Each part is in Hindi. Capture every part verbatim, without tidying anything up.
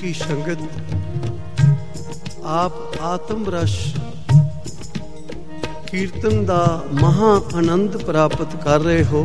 की संगत, आप आत्म रस कीर्तन दा महा आनंद प्राप्त कर रहे हो।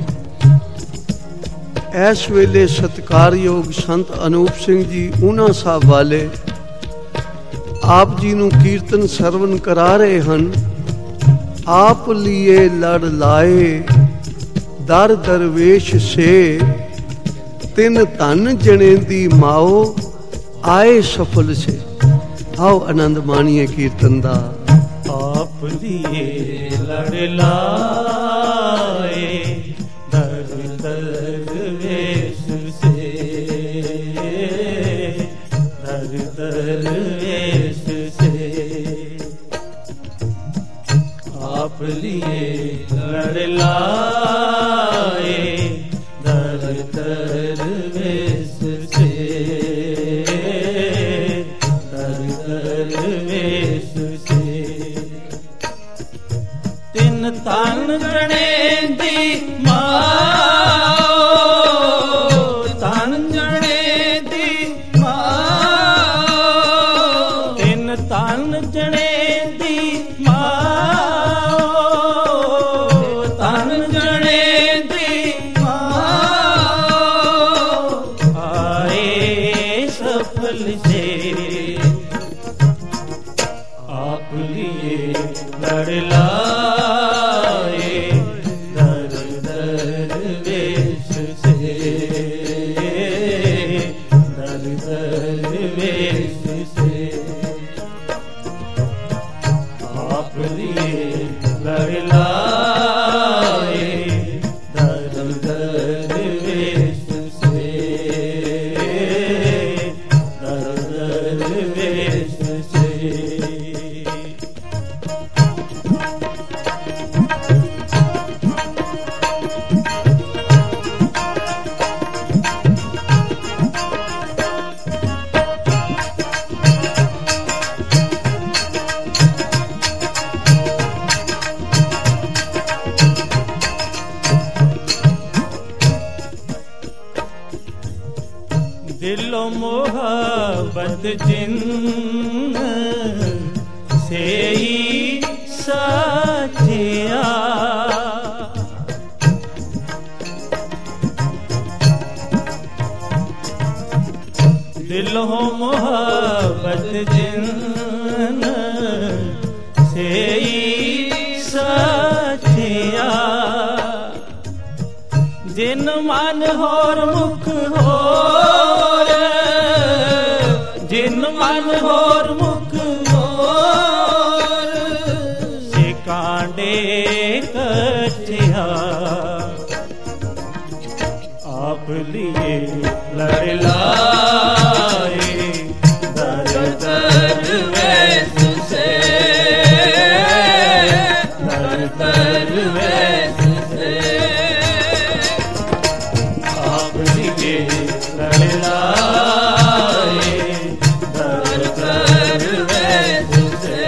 इस वेले सत्कारयोग संत अनूप सिंह जी ऊना साहब वाले आप जी नू कीर्तन सरवण करा रहे हैं। आप लिए लड़ लाए दर दरवेश से, तिन धन जने दी माओ आए सफल से। आओ आनंद मानिए कीर्तन दा। आप लिए लड़ लाए दर दरवेश से, दर दरवेश से। आप लिए लड़ लाए दर दरवेश से, दर दरवेश से। तिन तन जने दी माओ, तन जने दी माओ, तिन तन जने दी माओ, तन जने दी माओ आए सफल से। आप लिए लड़ लाए दर दरवेश से, दर दरवेश से। आप लिए लड़ लाए दर दरवेश से, दर दरवेश से। दिलो मोहब्बत जिन से ही साथिया, दिलो मोहब्बत जिन से ही साथिया। जिन मन होर मुख होर, जिन मन होर मुख होर, से कांडे कचिया। आप लिए लड़ लाए दर दरवेश से, दर दरवेश से। आप लिए लड़ लाए दर दरवेश से,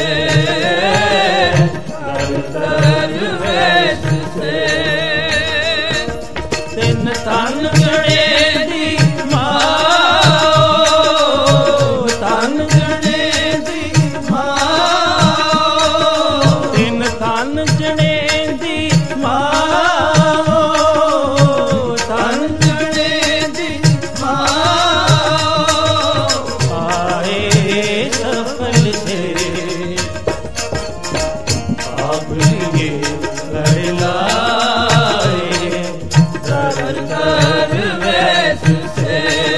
दर दरवेश से। तिन तन जने दी माओ, तन जने दी माओ, तिन तन जने दी माओ, तन जने दी माओ आए सफल से। आप लिए लड़ लाए दर दरवेश से,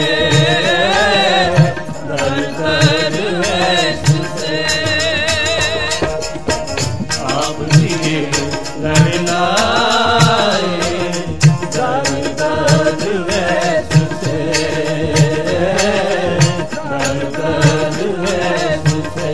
दर दरवेश से। आप लिए लड़ लाए दर दरवेश से, दर दरवेश से।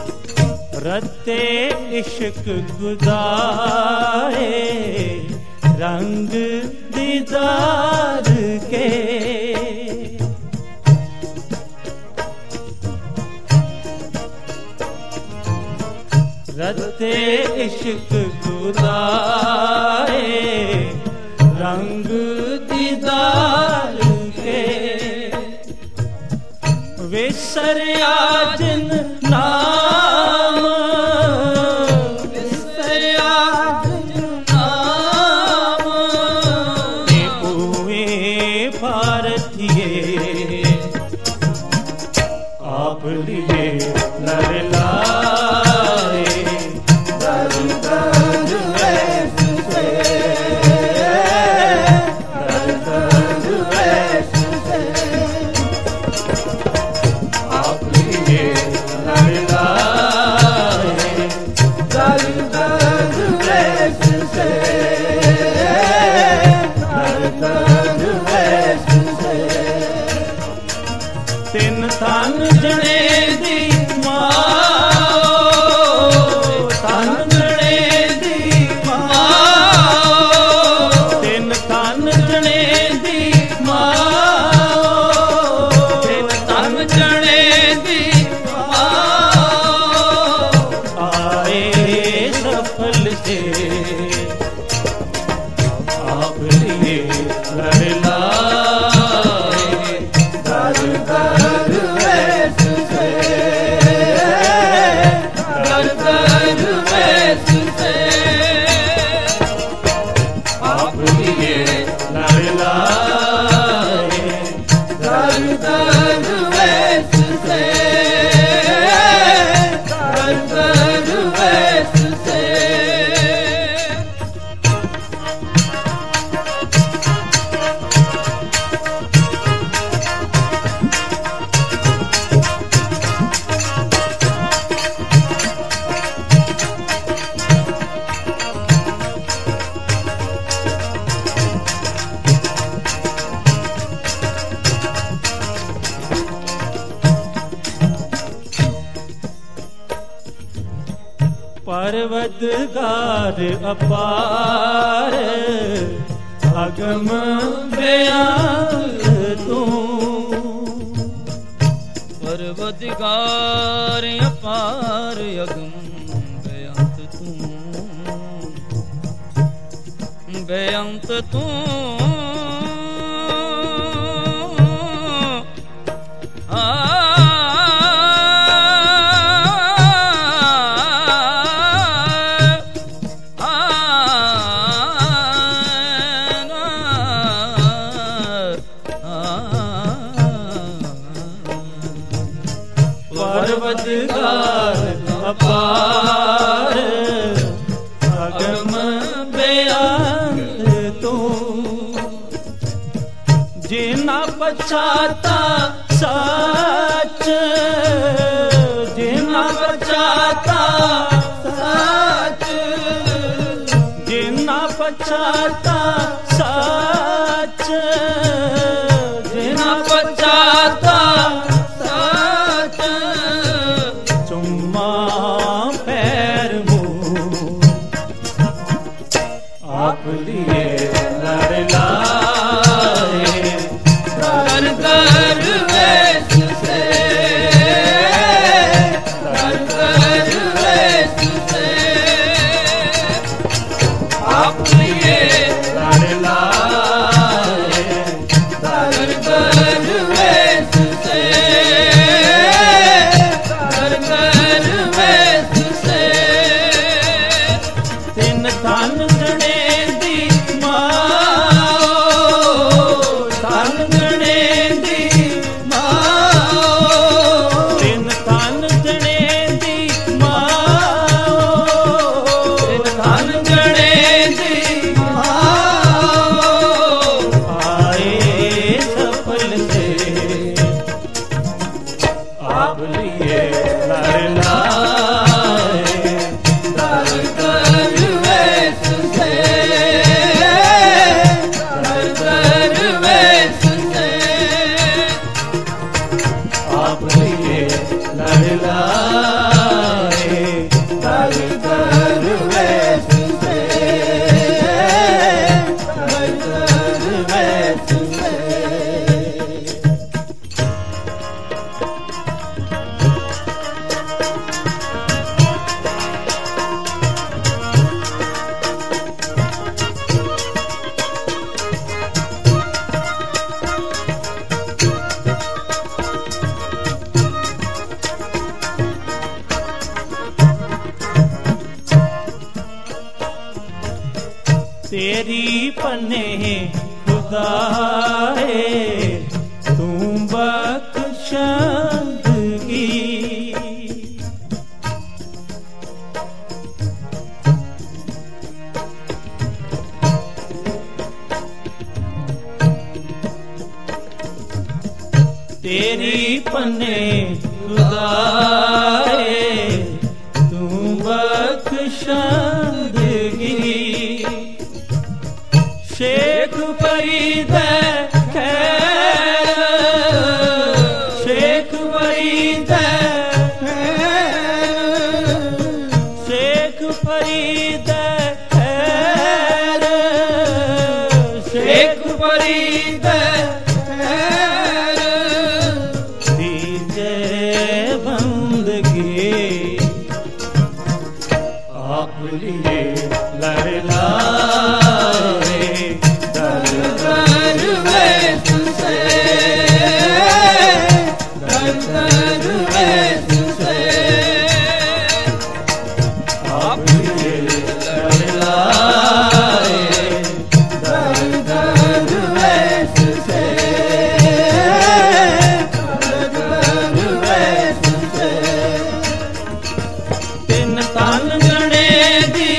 रत्ते इश्क गुदाए रंग दीदार के रते इश्क खुदाए रंग दीदार के विसरिया जिन नाम विसरिया जिन नाम ये पूए भारतीय आप लिए नर लाए दर दर वैस से दर दर वैस से आप लिए नर लाए दर दर वैस से दर दर वैस से तिन तन जने दी माओ तन जने दी माओ तिन तन जने दी माओ तिन तन जने दी माओ आए सफल से आप लिए लड़ लाए दर दर वैस से दर दर वैस से आप लिए लड़ लाए दर दर वैस से दर दर वैस से परवदगार अपार अगम बयान तू परवदगार अपार अगम बेअंत तू बेअंत तू परवदगार अपार अगम बयान तू जिना पछाता सच जिना पछाता सच जिना पछाता सच जिना पछाता पैर मुँह आप लिए लड़ लाए दर दर वैस से दर दर वैस से आप लिए लड़ तेरी पने खुदाए तू बख्शंदगी। तेरी पने खुदाए तू बख्शंदगी। शेख फरीद खैर, शेख फरीद खैर, शेख फरीद खैर, शेख फरीद खैर दीजे बंदगी। आप लिए लड़लाए दर दर वैस से, दर दर वैस से। आप लिए लड़लाए दर दर वैस से, दर दर वैस से। तिन तन जने दी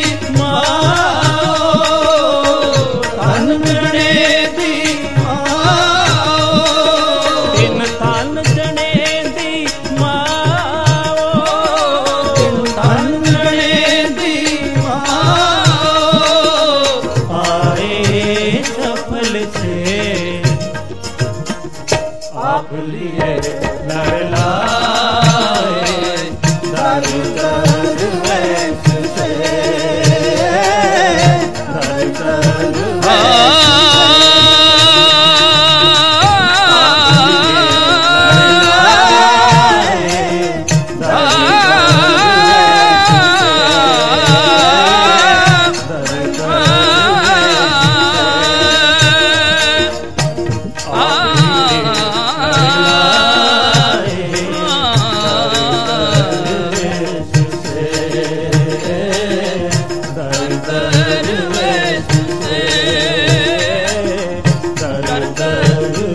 आप लिए लड़लाए दर दर वैस से, दर दर दर दर